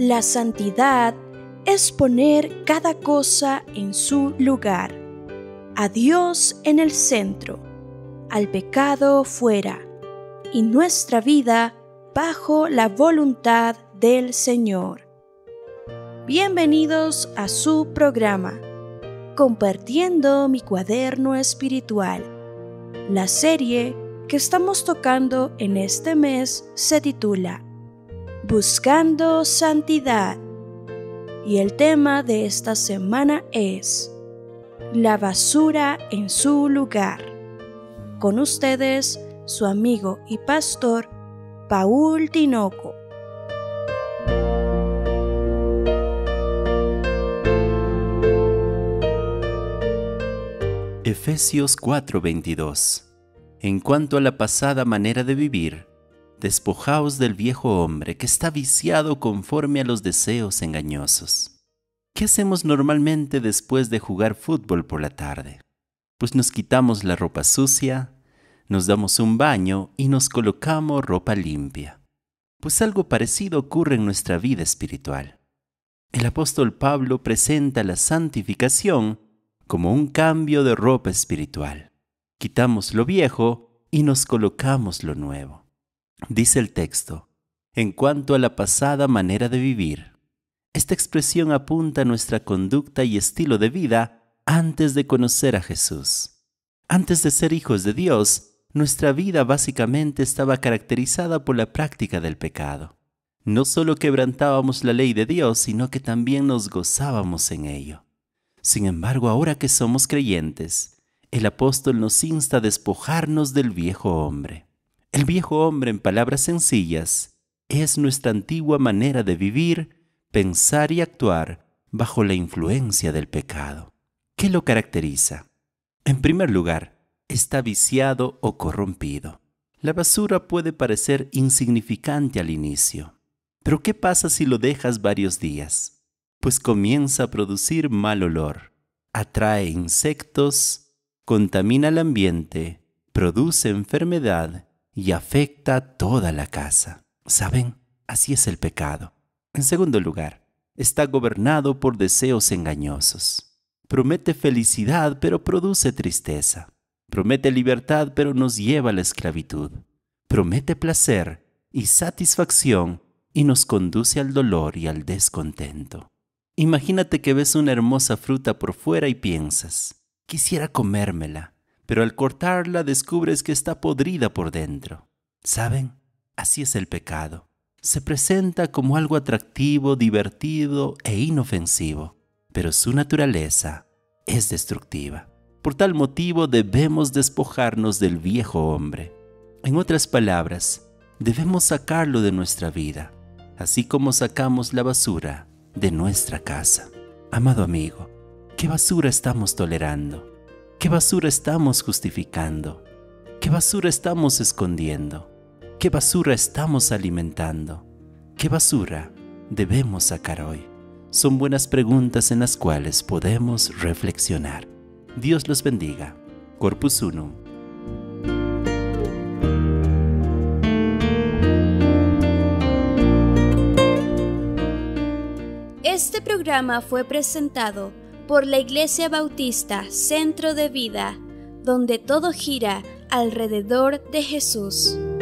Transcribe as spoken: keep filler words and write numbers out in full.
La santidad es poner cada cosa en su lugar, a Dios en el centro, al pecado fuera, y nuestra vida bajo la voluntad del Señor. Bienvenidos a su programa, Compartiendo mi cuaderno espiritual. La serie que estamos tocando en este mes se titula Buscando Santidad, y el tema de esta semana es La basura en su lugar. Con ustedes, su amigo y pastor, Paul Tinoco. Efesios cuatro veintidós. En cuanto a la pasada manera de vivir, despojaos del viejo hombre que está viciado conforme a los deseos engañosos. ¿Qué hacemos normalmente después de jugar fútbol por la tarde? Pues nos quitamos la ropa sucia, nos damos un baño y nos colocamos ropa limpia. Pues algo parecido ocurre en nuestra vida espiritual. El apóstol Pablo presenta la santificación como un cambio de ropa espiritual. Quitamos lo viejo y nos colocamos lo nuevo. Dice el texto, en cuanto a la pasada manera de vivir. Esta expresión apunta a nuestra conducta y estilo de vida antes de conocer a Jesús. Antes de ser hijos de Dios, nuestra vida básicamente estaba caracterizada por la práctica del pecado. No solo quebrantábamos la ley de Dios, sino que también nos gozábamos en ello. Sin embargo, ahora que somos creyentes, el apóstol nos insta a despojarnos del viejo hombre. El viejo hombre, en palabras sencillas, es nuestra antigua manera de vivir, pensar y actuar bajo la influencia del pecado. ¿Qué lo caracteriza? En primer lugar, está viciado o corrompido. La basura puede parecer insignificante al inicio, pero ¿qué pasa si lo dejas varios días? Pues comienza a producir mal olor, atrae insectos, contamina el ambiente, produce enfermedad y afecta toda la casa. ¿Saben? Así es el pecado. En segundo lugar, está gobernado por deseos engañosos. Promete felicidad, pero produce tristeza. Promete libertad, pero nos lleva a la esclavitud. Promete placer y satisfacción y nos conduce al dolor y al descontento. Imagínate que ves una hermosa fruta por fuera y piensas, quisiera comérmela, pero al cortarla descubres que está podrida por dentro. ¿Saben? Así es el pecado. Se presenta como algo atractivo, divertido e inofensivo, pero su naturaleza es destructiva. Por tal motivo debemos despojarnos del viejo hombre. En otras palabras, debemos sacarlo de nuestra vida, así como sacamos la basura de nuestra casa. Amado amigo, ¿qué basura estamos tolerando? ¿Qué basura estamos justificando? ¿Qué basura estamos escondiendo? ¿Qué basura estamos alimentando? ¿Qué basura debemos sacar hoy? Son buenas preguntas en las cuales podemos reflexionar. Dios los bendiga. Corpus Unum. Este programa fue presentado por la Iglesia Bautista Centro de Vida, donde todo gira alrededor de Jesús.